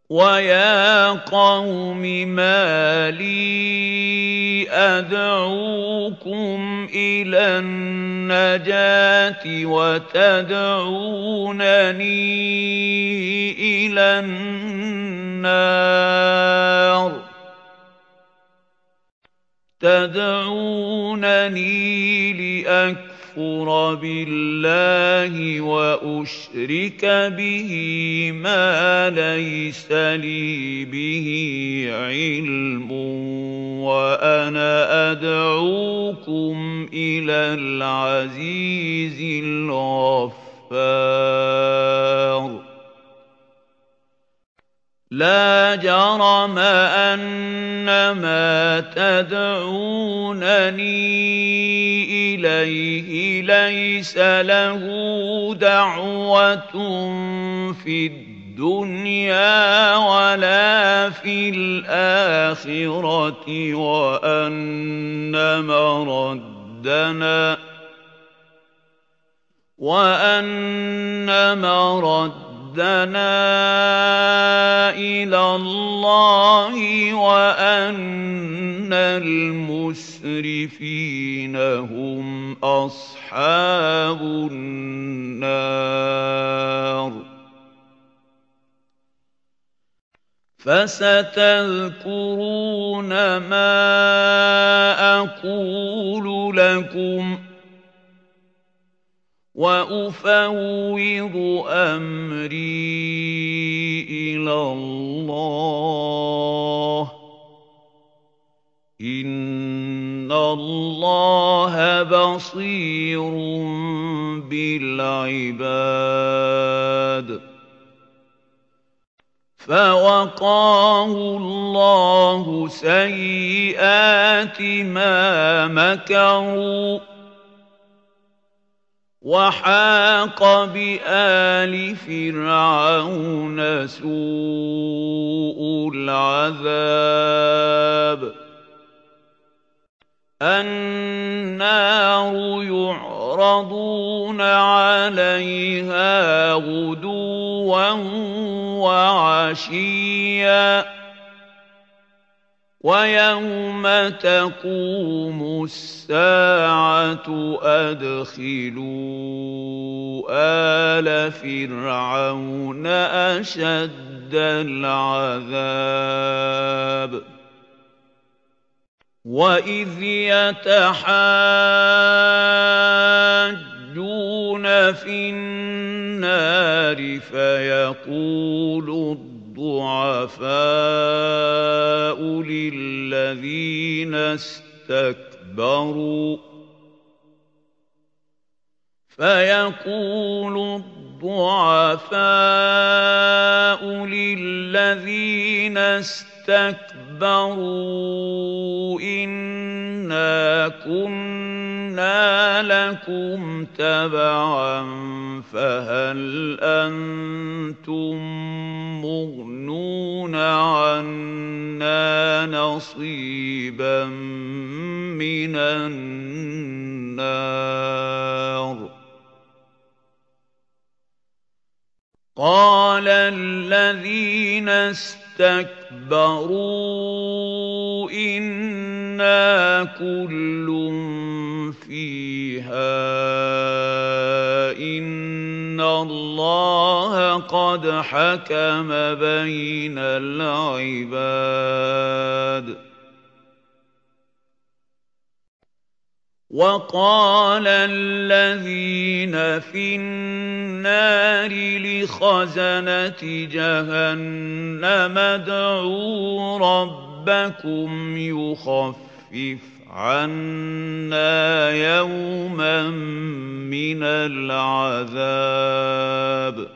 وَيَا قَوْمِ مَا لِي أَدْعُوكُمْ إِلَى النَّجَاةِ وَتَدْعُونَنِي إِلَى النَّارِ تَدْعُونَنِي لِأَكْفُرَ بِاللَّهِ وَأُشْرِكَ بِهِ مَا لَيْسَ لِي بِهِ عِلْمٌ وَأَنَا أَدْعُوكُمْ إِلَى الْعَزِيزِ الْغَفَّارِ لَا جَرَمَ أَنَّمَا تَدْعُونَنِي إِلَيْهِ لَيْسَ لَهُ دَعْوَةٌ فِي الدُّنْيَا وَلَا فِي الْآخِرَةِ وَأَنَّ مَرَدَّنَا إِلَى اللَّهِ وَأَنَّ الْمُسْرِفِينَ هُمْ أَصْحَابُ النَّارِ فَسَتَذْكُرُونَ مَا أَقُولُ لَكُمْ وَأُفَوِّضُ أَمْرِي إِلَى اللَّهِ ۚ إِنَّ اللَّهَ بَصِيرٌ بِالْعِبَادِ فَوَقَاهُ اللَّهُ سَيِّئَاتِ مَا مَكَرُوا وَحَاقَ بِآلِ فِرْعَوْنَ سُوءُ الْعَذَابِ النَّارُ يُعْرَضُونَ عَلَيْهَا غُدُوًّا وَعَشِيًّا وَيَوْمَ تَقُومُ السَّاعَةُ أَدْخِلُوا آلَ فِرْعَوْنَ أَشَدَّ الْعَذَابِ وَإِذْ يَتَحَاجُّونَ فِي النَّارِ فَيَقُولُ الضُّعَفَاءُ لِلَّذِينَ اسْتَكْبَرُوا إِنَّا كُنَّا لَكُمْ تَبَعًا فَهَلْ أَنتُم مُّغْنُونَ عَنَّا نَصِيبًا مِّنَ النَّارِ قَالَ الَّذِينَ اسْتَكْبَرُوا إِنَّا كُلٌّ فِيهَا إِنَّ اللَّهَ قَدْ حَكَمَ بَيْنَ الْعِبَادِ وَقَالَ الَّذِينَ فِي النَّارِ لِخَزَنَةِ جَهَنَّمَ ادْعُوا رَبَّكُمْ يُخَفِّفْ عَنَّا يَوْمًا مِّنَ الْعَذَابِ